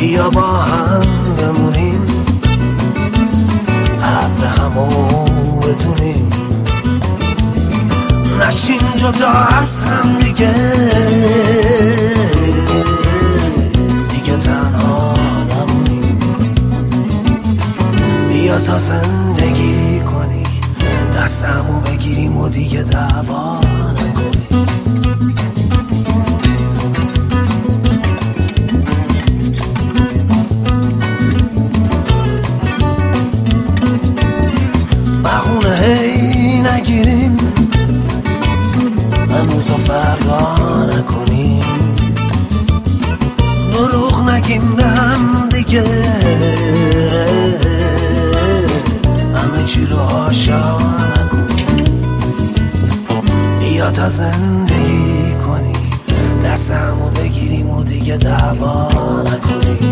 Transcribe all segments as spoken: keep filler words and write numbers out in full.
بیا با هم بمونیم، حق همو بدونیم، نشین جدا از هم دیگه، دیگه تنها نمونیم. بیا تا زندگی کنی، دستمو بگیریم و دیگه دعوا نکنیم. بهونه هی نگیریم، امروز و فردا نکنیم، دروغ نگیم به هم دیگه، همه چی رو حاشا نکنیم. بیا تا زندگی کنی، دستمو بگیریم و دیگه دعوا نکنیم.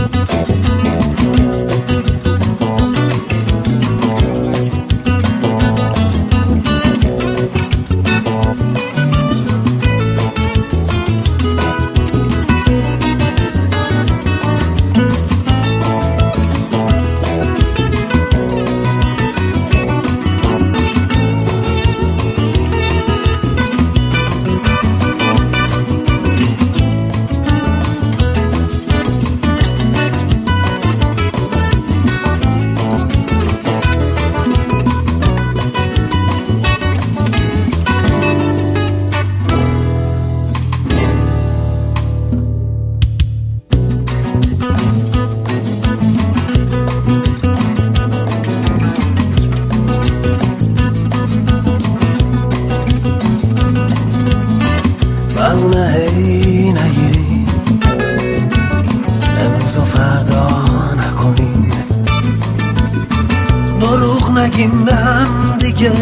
بهونه هی نگیریم، امروز و فردا نکنیم، دروغ نگیم به هم دیگه،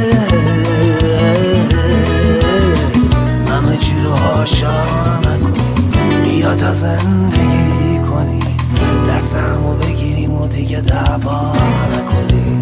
همه چی رو حاشا نکنیم. بیا تا زندگی کنی، دستمو بگیریم و دیگه دعوا نکنیم.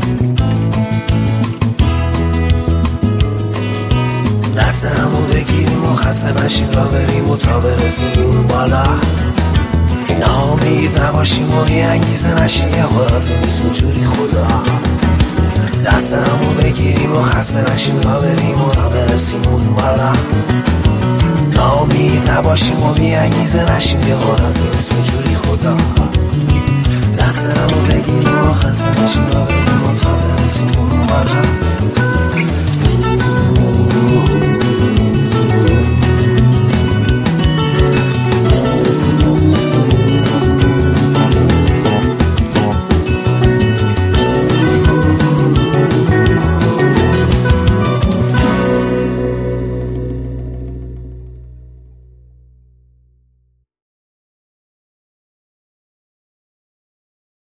دستمو بگیریم و خسته نشیم تا بریم و تا برسیم اون بالا، ناامید نباشیم و بی انگیزه نشیم، یه خلاصی نیست اونجوری خدا. دستمو بگیریم و خسته نشیم تا بریم و تا برسیم اون بالا، ناامید نباشیم و بی انگیزه نشیم، یه خلاصی نیست اونجوری خدا. دستمو بگیریم و خسته نشیم تا بریم و تا برسیم اون بالا.